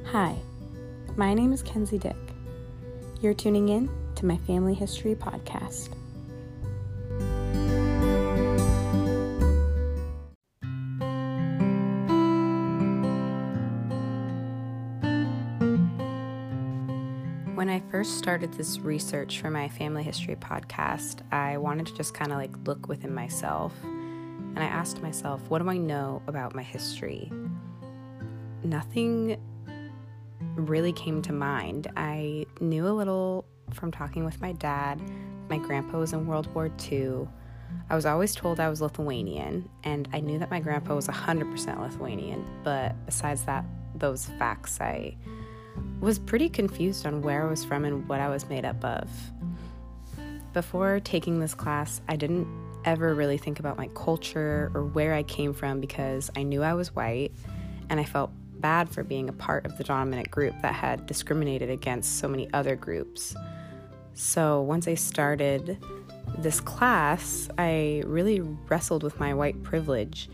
Hi, my name is Kenzie Dick. You're tuning in to my Family History Podcast. When I first started this research for my Family History Podcast, I wanted to just kind of look within myself. And I asked myself, what do I know about my history? Nothing really came to mind. I knew a little from talking with my dad. My grandpa was in World War II. I was always told I was Lithuanian, and I knew that my grandpa was 100% Lithuanian, but besides those facts, I was pretty confused on where I was from and what I was made up of. Before taking this class, I didn't ever really think about my culture or where I came from because I knew I was white, and I felt bad for being a part of the dominant group that had discriminated against so many other groups. So once I started this class, I really wrestled with my white privilege,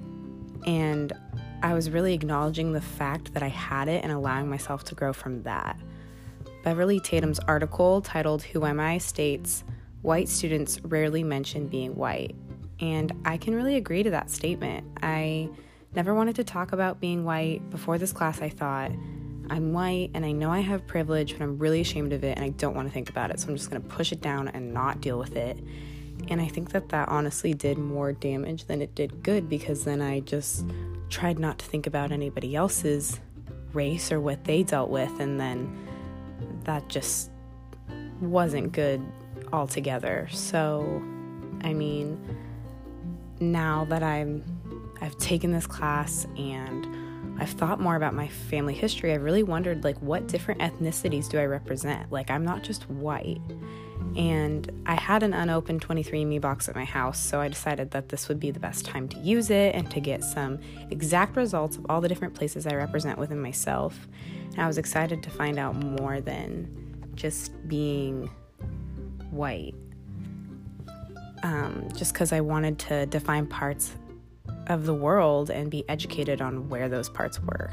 and I was really acknowledging the fact that I had it and allowing myself to grow from that. Beverly Tatum's article titled "Who Am I?" states, "White students rarely mention being white." And I can really agree to that statement. I never wanted to talk about being white. Before this class, I thought, I'm white and I know I have privilege, but I'm really ashamed of it and I don't want to think about it. So I'm just going to push it down and not deal with it. And I think that honestly did more damage than it did good, because then I just tried not to think about anybody else's race or what they dealt with. And then that just wasn't good altogether. So, I mean, now that I've taken this class and I've thought more about my family history, I've really wondered, what different ethnicities do I represent? I'm not just white. And I had an unopened 23andMe box at my house, so I decided that this would be the best time to use it and to get some exact results of all the different places I represent within myself. And I was excited to find out more than just being white. Just because I wanted to define parts of the world and be educated on where those parts were.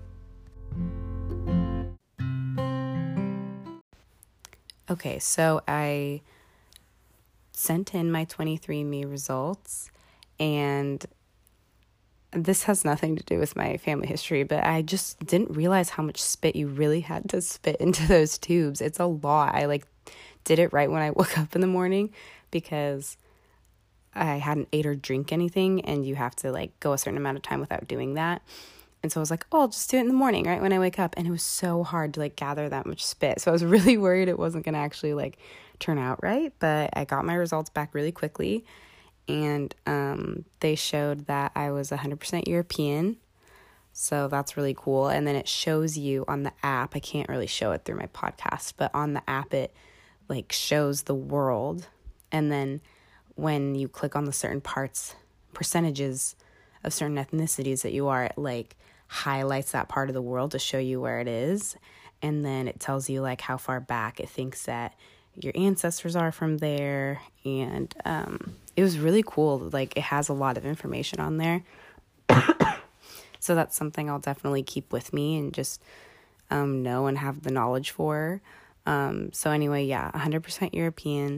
Okay, so I sent in my 23andMe results, and this has nothing to do with my family history, but I just didn't realize how much spit you really had to spit into those tubes. It's a lot. I did it right when I woke up in the morning because I hadn't ate or drink anything, and you have to go a certain amount of time without doing that. And so I was like, I'll just do it in the morning, right when I wake up. And it was so hard to gather that much spit. So I was really worried it wasn't going to actually turn out right. But I got my results back really quickly, and they showed that I was 100% European. So that's really cool. And then it shows you on the app. I can't really show it through my podcast, but on the app it shows the world. And then when you click on the certain percentages of certain ethnicities that you are, it highlights that part of the world to show you where it is. And then it tells you how far back it thinks that your ancestors are from there. And it was really cool. It has a lot of information on there. So that's something I'll definitely keep with me and just know and have the knowledge for. So anyway, 100% European.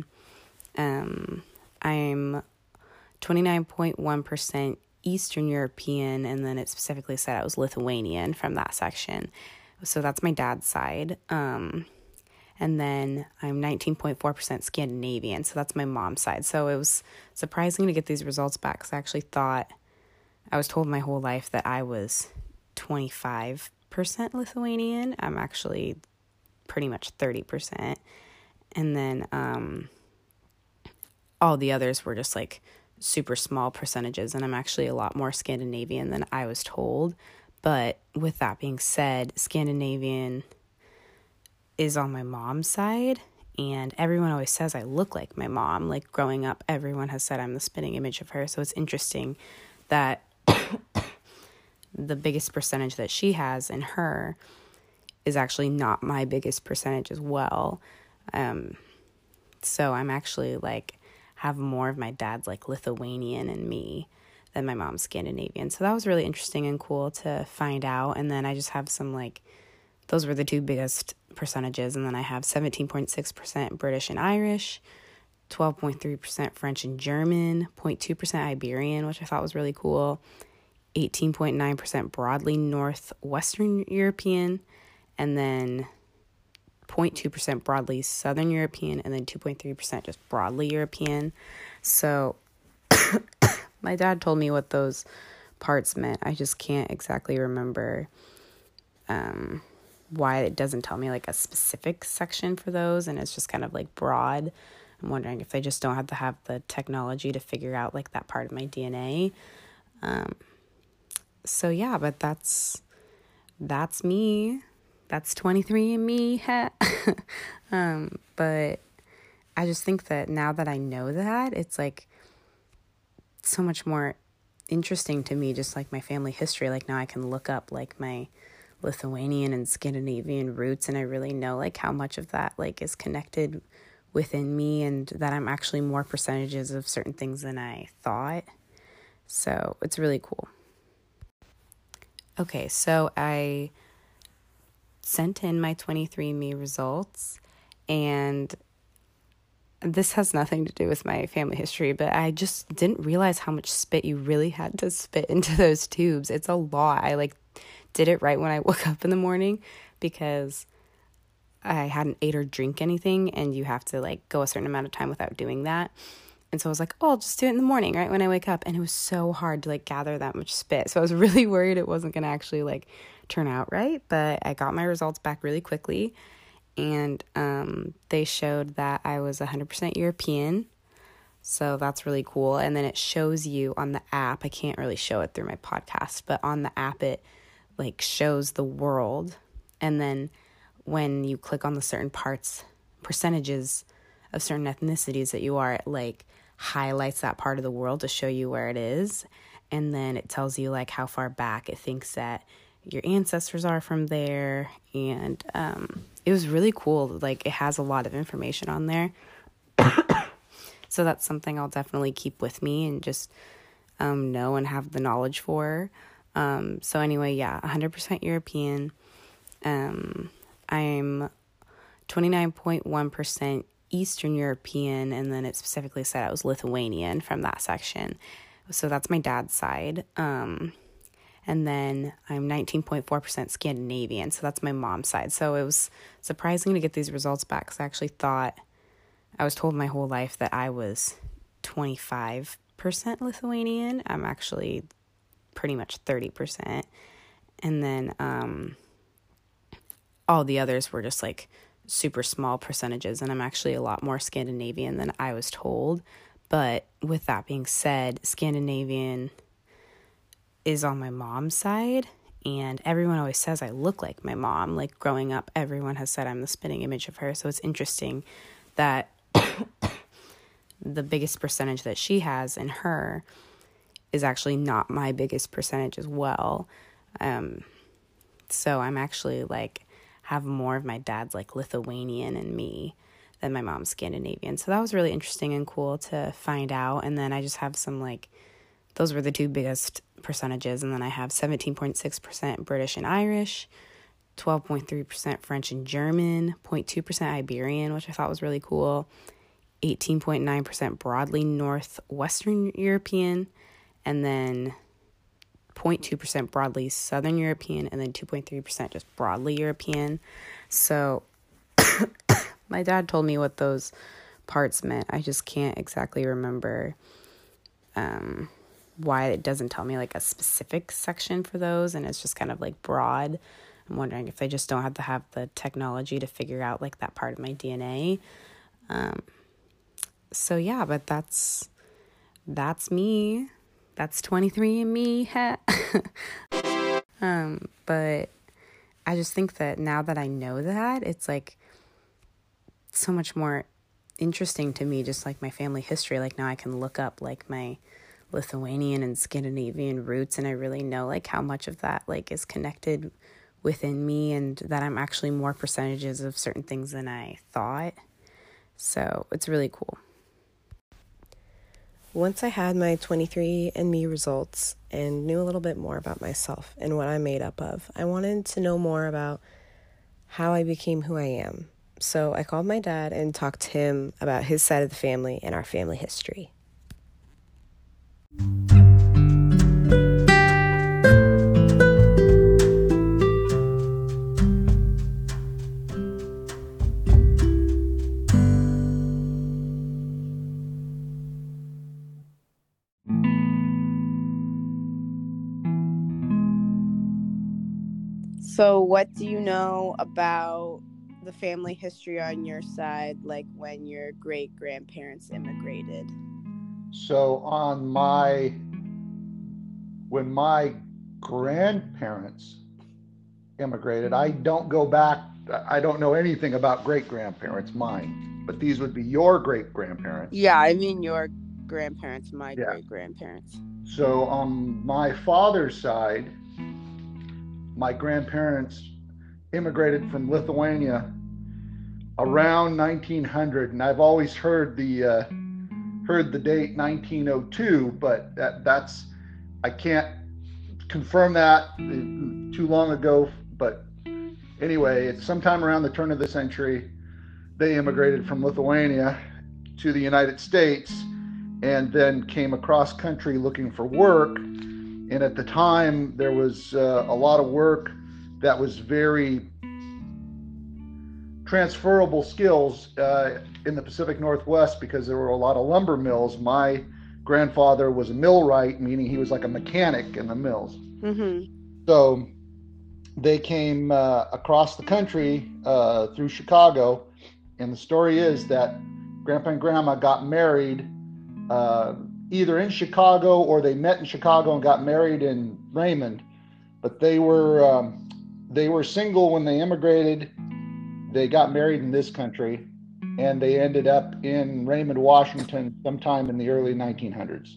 I'm 29.1% Eastern European, and then it specifically said I was Lithuanian from that section. So that's my dad's side. And then I'm 19.4% Scandinavian, so that's my mom's side. So it was surprising to get these results back, because I actually thought, I was told my whole life that I was 25% Lithuanian. I'm actually pretty much 30%. And then all the others were just super small percentages, and I'm actually a lot more Scandinavian than I was told. But with that being said, Scandinavian is on my mom's side, and everyone always says I look like my mom. Growing up, everyone has said I'm the spitting image of her. So it's interesting that the biggest percentage that she has in her is actually not my biggest percentage as well. So I'm actually have more of my dad's Lithuanian in me than my mom's Scandinavian. So that was really interesting and cool to find out. And then I just have some those were the two biggest percentages. And then I have 17.6% British and Irish, 12.3% French and German, 0.2% Iberian, which I thought was really cool, 18.9% broadly Northwestern European, and then 0.2% broadly Southern European, and then 2.3% just broadly European. So my dad told me what those parts meant. I just can't exactly remember why it doesn't tell me like a specific section for those, and it's just kind of like broad. I'm wondering if they just don't have to have the technology to figure out like that part of my DNA. So yeah, but that's me. That's 23andMe. But I just think that now that I know that, it's like so much more interesting to me, just like my family history. Like now I can look up like my Lithuanian and Scandinavian roots, and I really know like how much of that like is connected within me, and that I'm actually more percentages of certain things than I thought. So it's really cool. Okay, so I sent in my 23andMe results, and this has nothing to do with my family history, but I just didn't realize how much spit you really had to spit into those tubes. It's a lot. I like did it right when I woke up in the morning because I hadn't ate or drink anything, and you have to like go a certain amount of time without doing that. And so I was like, oh, I'll just do it in the morning, right when I wake up. And it was so hard to like gather that much spit. So I was really worried it wasn't going to actually like turn out right. But I got my results back really quickly. And they showed that I was 100% European. So that's really cool. And then it shows you on the app. I can't really show it through my podcast, but on the app it like shows the world. And then when you click on the certain parts, percentages of certain ethnicities that you are, it like highlights that part of the world to show you where it is. And then it tells you like how far back it thinks that your ancestors are from there. And it was really cool. Like it has a lot of information on there. So that's something I'll definitely keep with me and just know and have the knowledge for. So anyway, yeah, 100% European. I'm 29.1% Eastern European, and then it specifically said I was Lithuanian from that section. So that's my dad's side. And then I'm 19.4% Scandinavian, so that's my mom's side. So it was surprising to get these results back because I actually thought, I was told my whole life that I was 25% Lithuanian. I'm actually pretty much 30%. And then all the others were just like super small percentages, and I'm actually a lot more Scandinavian than I was told. But with that being said, Scandinavian is on my mom's side, and everyone always says I look like my mom. Like growing up, everyone has said I'm the spitting image of her. So it's interesting that the biggest percentage that she has in her is actually not my biggest percentage as well. So I'm actually like have more of my dad's like Lithuanian in me than my mom's Scandinavian. So that was really interesting and cool to find out. And then I just have some like, those were the two biggest percentages. And then I have 17.6% British and Irish, 12.3% French and German, 0.2% Iberian, which I thought was really cool, 18.9% broadly Northwestern European, and then 0.2% broadly Southern European, and then 2.3% just broadly European. So my dad told me what those parts meant. I just can't exactly remember why it doesn't tell me like a specific section for those, and it's just kind of like broad. I'm wondering if they just don't have to have the technology to figure out like that part of my DNA. So yeah, but that's me. That's 23andMe. But I just think that now that I know that, it's like so much more interesting to me, just like my family history. Like now I can look up like my Lithuanian and Scandinavian roots, and I really know like how much of that like is connected within me, and that I'm actually more percentages of certain things than I thought. So it's really cool. Once I had my 23andMe results and knew a little bit more about myself and what I'm made up of, I wanted to know more about how I became who I am. So I called my dad and talked to him about his side of the family and our family history. So, what do you know about the family history on your side, like when your great grandparents immigrated? So when my grandparents immigrated, I don't go back. I don't know anything about great grandparents, mine, but these would be your great grandparents. Yeah, I mean your grandparents, my Yeah. great grandparents. So on my father's side, my grandparents immigrated from Lithuania around 1900, and I've always heard the date 1902, but that's I can't confirm that too long ago. But anyway, it's sometime around the turn of the century. They immigrated from Lithuania to the United States and then came across country looking for work. And at the time, there was a lot of work that was very transferable skills in the Pacific Northwest because there were a lot of lumber mills. My grandfather was a millwright, meaning he was like a mechanic in the mills. Mm-hmm. So they came across the country through Chicago. And the story is that Grandpa and Grandma got married either in Chicago or they met in Chicago and got married in Raymond. But they were single when they immigrated. They got married in this country, and they ended up in Raymond, Washington, sometime in the early 1900s.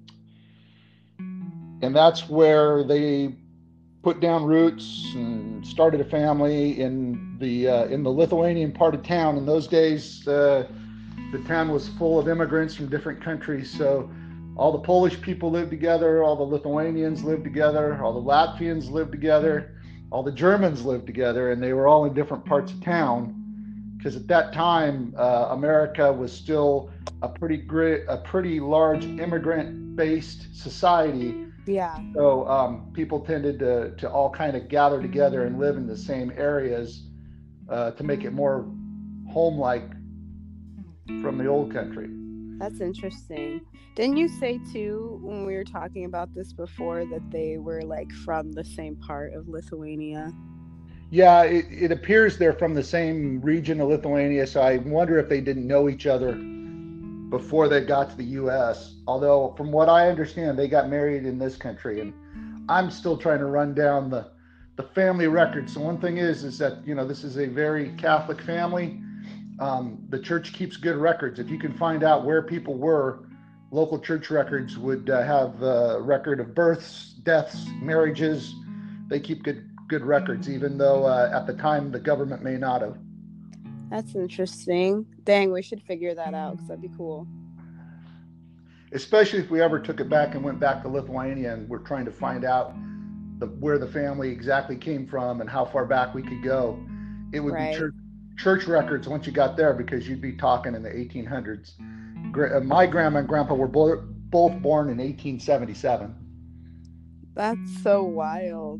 And that's where they put down roots and started a family in the Lithuanian part of town. In those days, the town was full of immigrants from different countries. So all the Polish people lived together, all the Lithuanians lived together, all the Latvians lived together, all the Germans lived together, and they were all in different parts of town. Because at that time, America was still a pretty large immigrant-based society. Yeah. So people tended to all kind of gather together and live in the same areas to make it more home-like from the old country. That's interesting. Didn't you say too, when we were talking about this before, that they were like from the same part of Lithuania? Yeah, it appears they're from the same region of Lithuania, so I wonder if they didn't know each other before they got to the U.S. Although, from what I understand, they got married in this country, and I'm still trying to run down the family records. So one thing is that, this is a very Catholic family. The church keeps good records. If you can find out where people were, local church records would have a record of births, deaths, marriages. They keep good records, even though at the time the government may not have. That's interesting. Dang, we should figure that out because that'd be cool. Especially if we ever took it back and went back to Lithuania and we're trying to find out where the family exactly came from and how far back we could go. It would be church records once you got there, because you'd be talking in the 1800s. My grandma and grandpa were both born in 1877. That's so wild.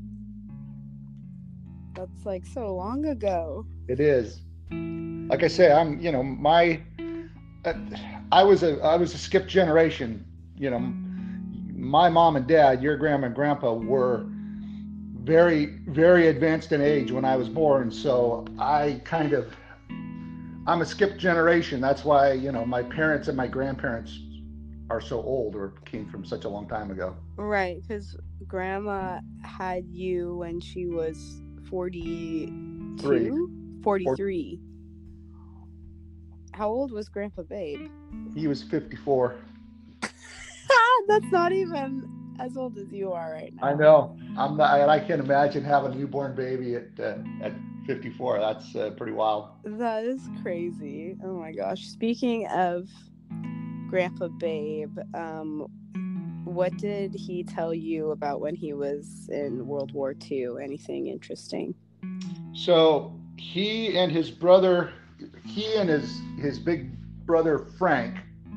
That's like so long ago. It is. Like I say, I'm, I was a skipped generation. My mom and dad, your grandma and grandpa, were very, very advanced in age when I was born. So I'm a skipped generation. That's why, my parents and my grandparents are so old or came from such a long time ago. Right, because grandma had you when she was 42? 43. How old was Grandpa Babe? He was 54. That's not even as old as you are right now. I know. I'm not, and I can't imagine having a newborn baby at 54. That's pretty wild. That is crazy. Oh my gosh. Speaking of Grandpa Babe, what did he tell you about when he was in World War II? Anything interesting? So he and his brother, he and his big brother Frank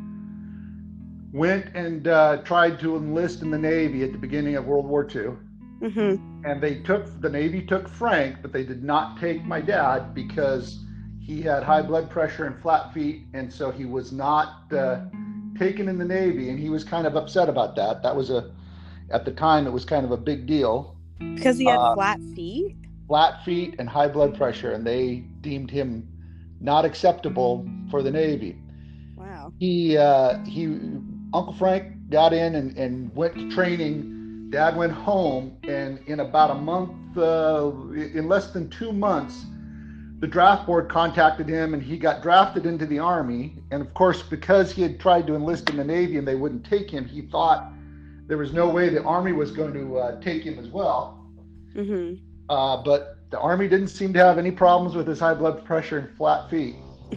went and tried to enlist in the Navy at the beginning of World War II. Mm-hmm. And the Navy took Frank, but they did not take my dad because he had high blood pressure and flat feet, and so he was not taken in the Navy, and he was kind of upset about that. That was at the time, it was kind of a big deal. Because he had flat feet? Flat feet and high blood pressure, and they deemed him not acceptable for the Navy. Wow. Uncle Frank got in and went to training. Dad went home, and in about a month, in less than 2 months, the draft board contacted him, and he got drafted into the Army. And of course, because he had tried to enlist in the Navy and they wouldn't take him, he thought there was no way the Army was going to take him as well. Mm-hmm. But the Army didn't seem to have any problems with his high blood pressure and flat feet.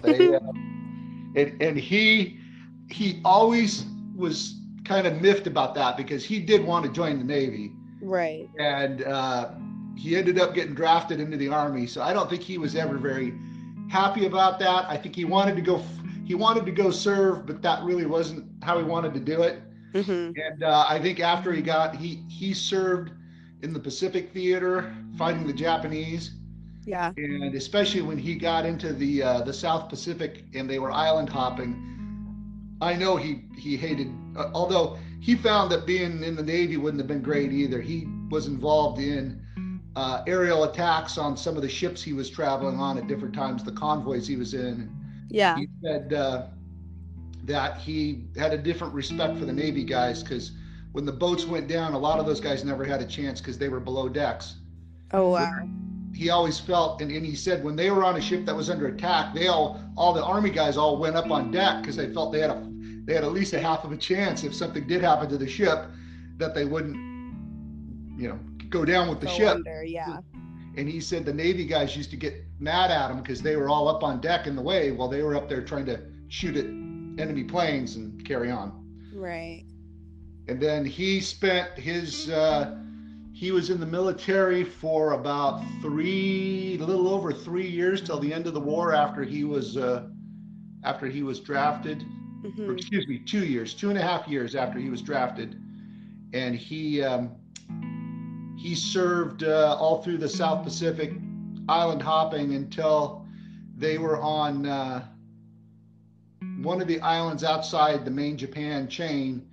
And he always was kind of miffed about that because he did want to join the Navy. Right. And he ended up getting drafted into the Army. So I don't think he was ever very happy about that. I think he wanted to go serve, but that really wasn't how he wanted to do it. Mm-hmm. And I think after he served in the Pacific Theater fighting the Japanese. Yeah. And especially when he got into the South Pacific and they were island hopping, I know he hated, although he found that being in the Navy wouldn't have been great either. He was involved in aerial attacks on some of the ships he was traveling on at different times, the convoys he was in. Yeah. He said that he had a different respect for the Navy guys because when the boats went down, a lot of those guys never had a chance because they were below decks. Oh, wow. He always felt, and he said when they were on a ship that was under attack, all the Army guys all went up on deck because they felt they had at least a half of a chance if something did happen to the ship that they wouldn't, go down with the ship. Under, yeah. And he said the Navy guys used to get mad at him because they were all up on deck in the way while they were up there trying to shoot at enemy planes and carry on. Right. And then he spent he was in the military for about a little over 3 years till the end of the war after he was drafted. Mm-hmm. Or excuse me, 2 years, 2.5 years after he was drafted. And he served all through the South Pacific, island hopping until they were on one of the islands outside the main Japan chain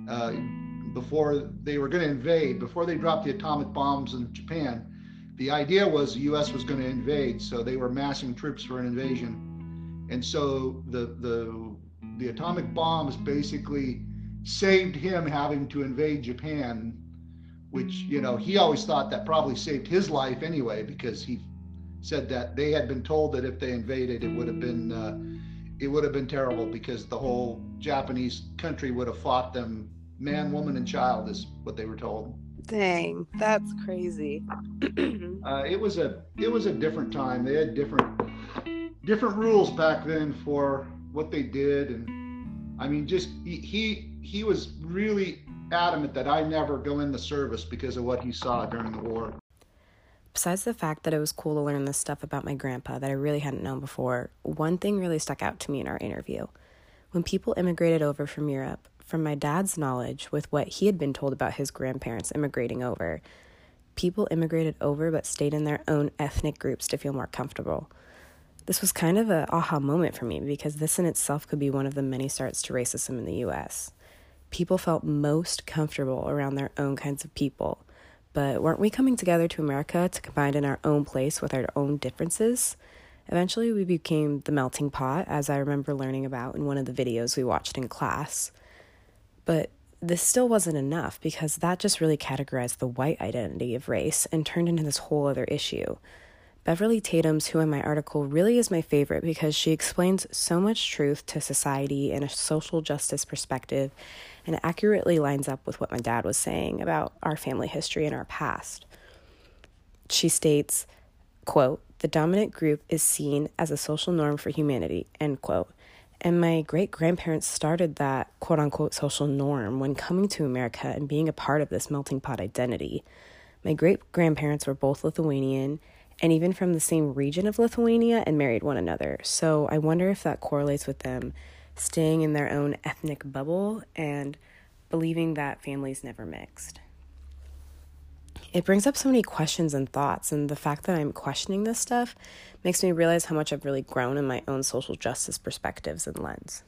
before they were going to invade, before they dropped the atomic bombs in Japan. The idea was the U.S. was going to invade, so they were massing troops for an invasion. And so the atomic bombs basically saved him having to invade Japan, which, he always thought that probably saved his life anyway, because he said that they had been told that if they invaded, it would have been terrible because the whole Japanese country would have fought them, man, woman, and child, is what they were told. Dang, that's crazy. It was a different time. They had different rules back then for what they did, and I mean, just he was really adamant that I never go in the service because of what he saw during the war. Besides the fact that it was cool to learn this stuff about my grandpa that I really hadn't known before, one thing really stuck out to me in our interview. When people immigrated over from Europe, from my dad's knowledge with what he had been told about his grandparents immigrating over, people immigrated over but stayed in their own ethnic groups to feel more comfortable. This was kind of an aha moment for me because this in itself could be one of the many starts to racism in the U.S. People felt most comfortable around their own kinds of people. But weren't we coming together to America to combine in our own place with our own differences? Eventually, we became the melting pot, as I remember learning about in one of the videos we watched in class. But this still wasn't enough because that just really categorized the white identity of race and turned into this whole other issue. Beverly Tatum's Who in My article really is my favorite because she explains so much truth to society in a social justice perspective and accurately lines up with what my dad was saying about our family history and our past. She states, quote, "The dominant group is seen as a social norm for humanity," end quote. And my great-grandparents started that quote-unquote social norm when coming to America and being a part of this melting pot identity. My great-grandparents were both Lithuanian, and even from the same region of Lithuania and married one another. So I wonder if that correlates with them staying in their own ethnic bubble and believing that families never mixed. It brings up so many questions and thoughts, and the fact that I'm questioning this stuff makes me realize how much I've really grown in my own social justice perspectives and lens.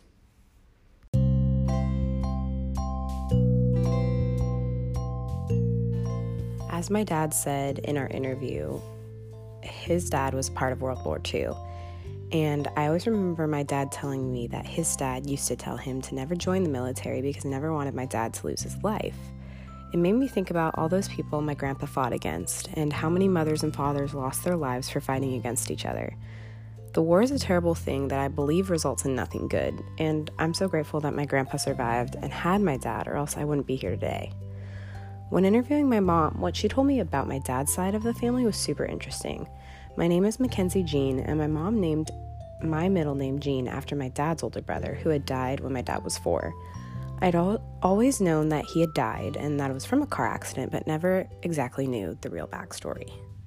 As my dad said in our interview, his dad was part of World War II. And I always remember my dad telling me that his dad used to tell him to never join the military because he never wanted my dad to lose his life. It made me think about all those people my grandpa fought against and how many mothers and fathers lost their lives for fighting against each other. The war is a terrible thing that I believe results in nothing good, and I'm so grateful that my grandpa survived and had my dad, or else I wouldn't be here today. When interviewing my mom, what she told me about my dad's side of the family was super interesting. My name is Mackenzie Jean, and my mom named my middle name Jean after my dad's older brother, who had died when my dad was 4. I'd always known that he had died and that it was from a car accident, but never exactly knew the real backstory.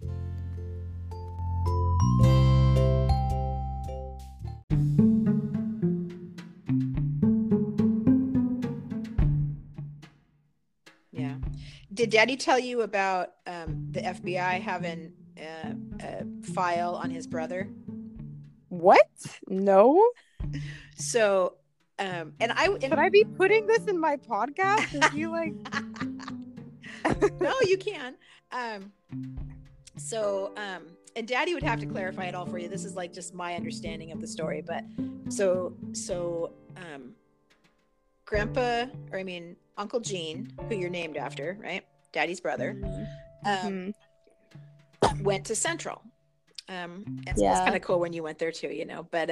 Yeah. Did Daddy tell you about the FBI having a file on his brother? What? No. So, should I be putting this in my podcast? Is he like? No, you can. And Daddy would have to clarify it all for you. This is like just my understanding of the story, but Uncle Gene, who you're named after, right? Daddy's brother, went to Central. And so it's kind of cool when you went there too, you know, but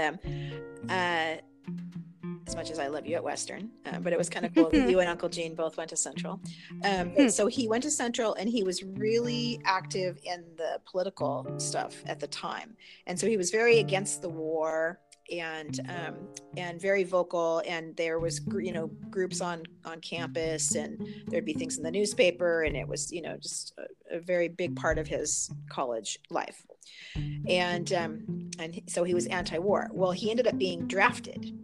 as much as I love you at Western, but it was kind of cool that you and Uncle Gene both went to Central. So he went to Central and he was really active in the political stuff at the time. And so he was very against the war and very vocal. And there was, groups on campus, and there'd be things in the newspaper, and it was, just a very big part of his college life. And so he was anti-war. Well, he ended up being drafted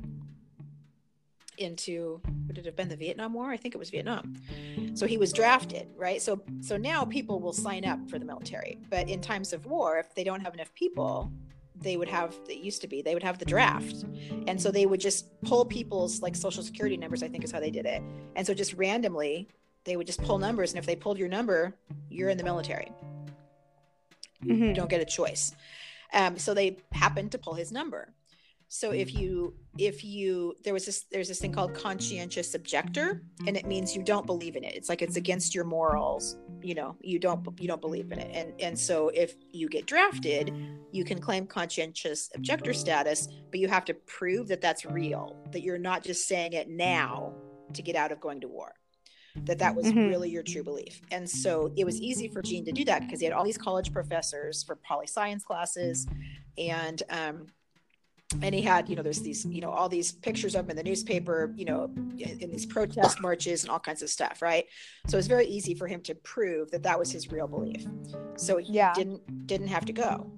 into, would it have been the Vietnam War? I think it was Vietnam. So he was drafted, right? So now people will sign up for the military, but in times of war, if they don't have enough people, they would have the draft. And so they would just pull people's like social security numbers, I think is how they did it. And so just randomly, they would just pull numbers. And if they pulled your number, you're in the military. You don't get a choice. So they happened to pull his number. So there's this thing called conscientious objector, and it means you don't believe in it. It's like it's against your morals. You don't believe in it. And so if you get drafted, you can claim conscientious objector status, but you have to prove that that's real, that you're not just saying it now to get out of going to war, that was really your true belief. And so it was easy for Gene to do that because he had all these college professors for poli-science classes, and he had, there's these, all these pictures of him in the newspaper, in these protest marches and all kinds of stuff, right? So it's very easy for him to prove that was his real belief. So he didn't have to go.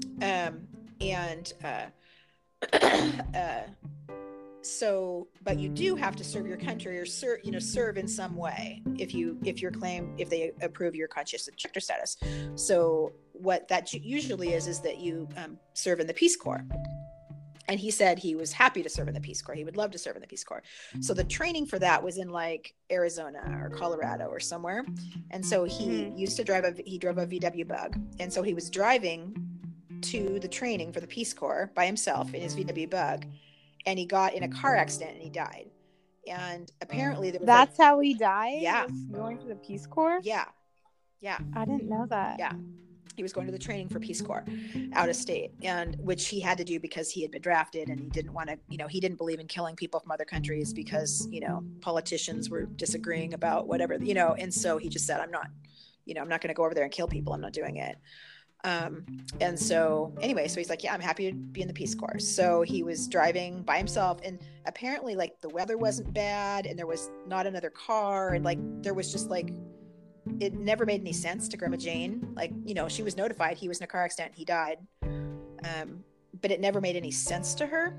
But you do have to serve your country or serve in some way if they approve your conscientious objector status. So what that usually is that you serve in the Peace Corps. And he said he was happy to serve in the Peace Corps. He would love to serve in the Peace Corps. So the training for that was in like Arizona or Colorado or somewhere. And so he drove a VW Bug. And so he was driving to the training for the Peace Corps by himself in his VW Bug. And he got in a car accident and he died. And apparently that's how he died? Yeah. Going to the Peace Corps? Yeah. I didn't know that. Yeah. He was going to the training for Peace Corps out of state, and which he had to do because he had been drafted, and he didn't want to, he didn't believe in killing people from other countries because, politicians were disagreeing about whatever, and so he just said, I'm not going to go over there and kill people. I'm not doing it. And so anyway, so he's like, yeah, I'm happy to be in the Peace Corps. So he was driving by himself, and apparently like the weather wasn't bad, and there was not another car, and like there was just like it never made any sense to Grandma Jane. Like, you know, she was notified he was in a car accident, he died. But it never made any sense to her.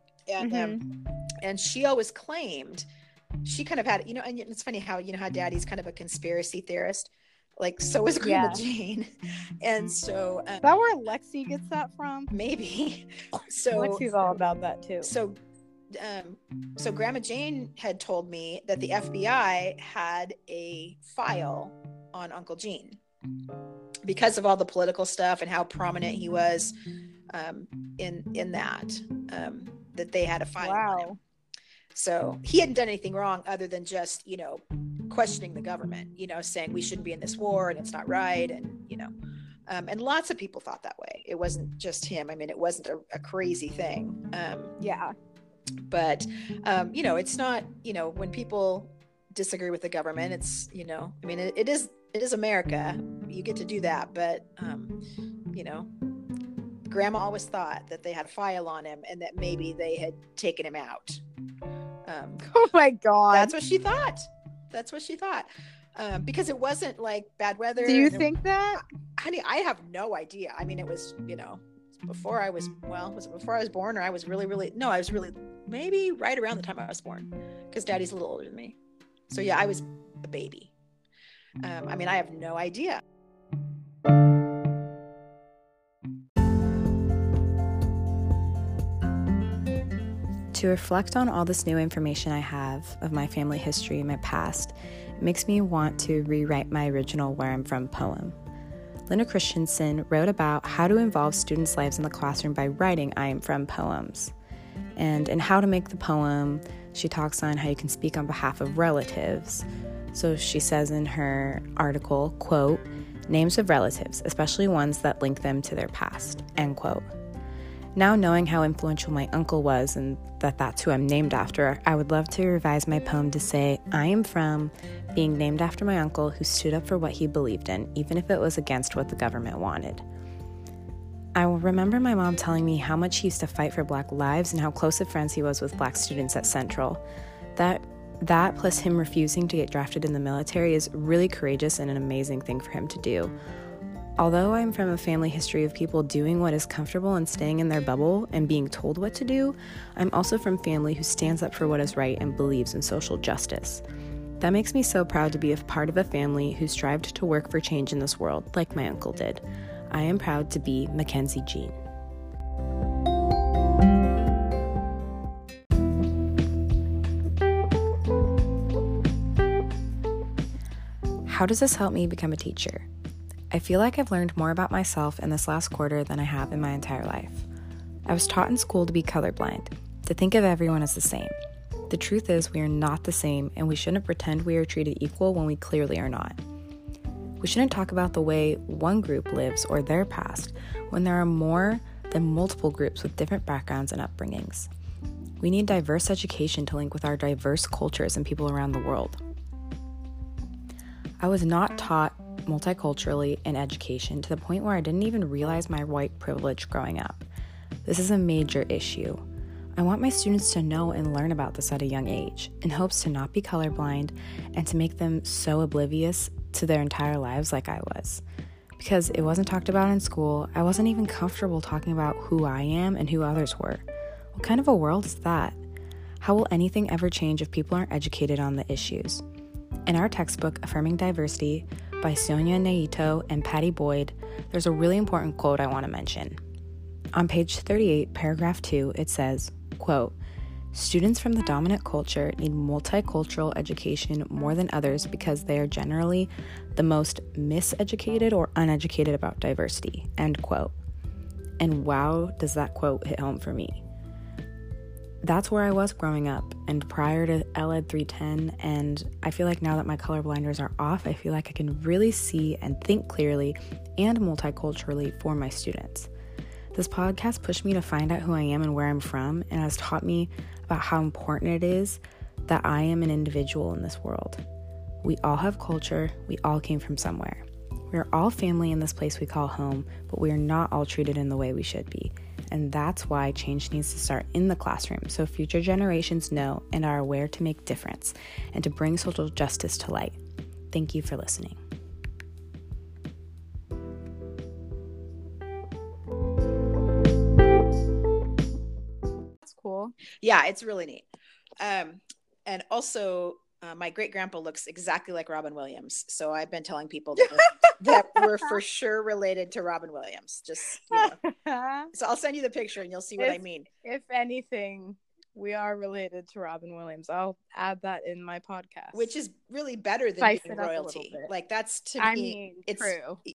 And she always claimed, she kind of had, you know, and it's funny how, you know, how Daddy's kind of a conspiracy theorist. Like, so is Grandma Jane. And so is that where Lexi gets that from? Maybe. So Lexi's all about that too. So Grandma Jane had told me that the FBI had a file on Uncle Gene because of all the political stuff and how prominent he was in that they had a file on him. So he hadn't done anything wrong other than just, you know, questioning the government, you know, saying we shouldn't be in this war and it's not right. And, you know, and lots of people thought that way. It wasn't just him. I mean, it wasn't a crazy thing. But, you know, it's not, you know, when people disagree with the government, it's, you know, I mean, it is America. You get to do that. But, you know, Grandma always thought that they had a file on him and that maybe they had taken him out. Oh my God. That's what she thought. Because it wasn't like bad weather. Do you think that? Honey, I have no idea. I mean, it was, you know, before I was, was it before I was born, or I was really maybe right around the time I was born, because Daddy's a little older than me. So yeah, I was a baby. I mean, I have no idea. To reflect on all this new information I have of my family history and my past, it makes me want to rewrite my original Where I'm From poem. Linda Christensen wrote about how to involve students' lives in the classroom by writing I Am From poems. And in How to Make the Poem, she talks on how you can speak on behalf of relatives. So she says in her article, quote, names of relatives, especially ones that link them to their past, end quote. Now knowing how influential my uncle was and that that's who I'm named after, I would love to revise my poem to say, I am from being named after my uncle who stood up for what he believed in, even if it was against what the government wanted. I remember my mom telling me how much he used to fight for Black lives and how close of friends he was with Black students at Central. That plus him refusing to get drafted in the military is really courageous and an amazing thing for him to do. Although I'm from a family history of people doing what is comfortable and staying in their bubble and being told what to do, I'm also from family who stands up for what is right and believes in social justice. That makes me so proud to be a part of a family who strived to work for change in this world, like my uncle did. I am proud to be Mackenzie Jean. How does this help me become a teacher? I feel like I've learned more about myself in this last quarter than I have in my entire life. I was taught in school to be colorblind, to think of everyone as the same. The truth is we are not the same, and we shouldn't pretend we are treated equal when we clearly are not. We shouldn't talk about the way one group lives or their past when there are more than multiple groups with different backgrounds and upbringings. We need diverse education to link with our diverse cultures and people around the world. I was not taught multiculturally in education to the point where I didn't even realize my white privilege growing up. This is a major issue. I want my students to know and learn about this at a young age in hopes to not be colorblind and to make them so oblivious to their entire lives like I was. Because it wasn't talked about in school, I wasn't even comfortable talking about who I am and who others were. What kind of a world is that? How will anything ever change if people aren't educated on the issues? In our textbook, Affirming Diversity, by Sonia Naito and Patty Boyd, there's a really important quote I want to mention. On page 38, paragraph 2, it says, quote, students from the dominant culture need multicultural education more than others because they are generally the most miseducated or uneducated about diversity, end quote. And wow, does that quote hit home for me. That's where I was growing up and prior to LED 310, and I feel like now that my color blinders are off, I feel like I can really see and think clearly and multiculturally for my students. This podcast pushed me to find out who I am and where I'm from, and has taught me about how important it is that I am an individual in this world. We all have culture, we all came from somewhere. We are all family in this place we call home, but we are not all treated in the way we should be. And that's why change needs to start in the classroom so future generations know and are aware to make difference and to bring social justice to light. Thank you for listening. cool. Yeah, it's really neat. And also, my great grandpa looks exactly like Robin Williams. So I've been telling people that we're for sure related to Robin Williams. Just, So I'll send you the picture and you'll see what I mean. If anything, we are related to Robin Williams. I'll add that in my podcast. Which is really better than Spice being it up a royalty. little bit. Like, that's, to me, I mean, it's true.